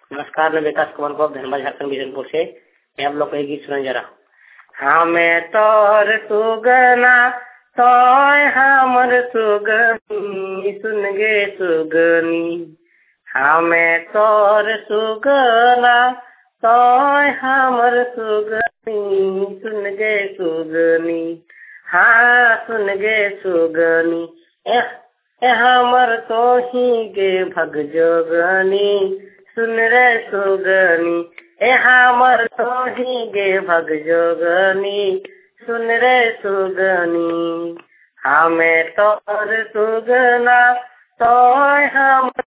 नमस्कार, मैं विकास कुमार को धनबाद झारखंड बिशनपुर से। मैं आप लोग को एक गीत सुनाने जा रहा हूँ। हमें तोर सुगना तोय हमर सुगनी सुन गे सुगनी, हमें तोर सुगना तोय हमर सुगनी सुन गे सुगनी, हाँ सुन गे सुगनी। हमर तो ही गे भग जोगनी सुन रे सुगनी, हमर तो ही गे भग जोगनी सुन रे सुगनी। हमें तोर सुगना तोय हम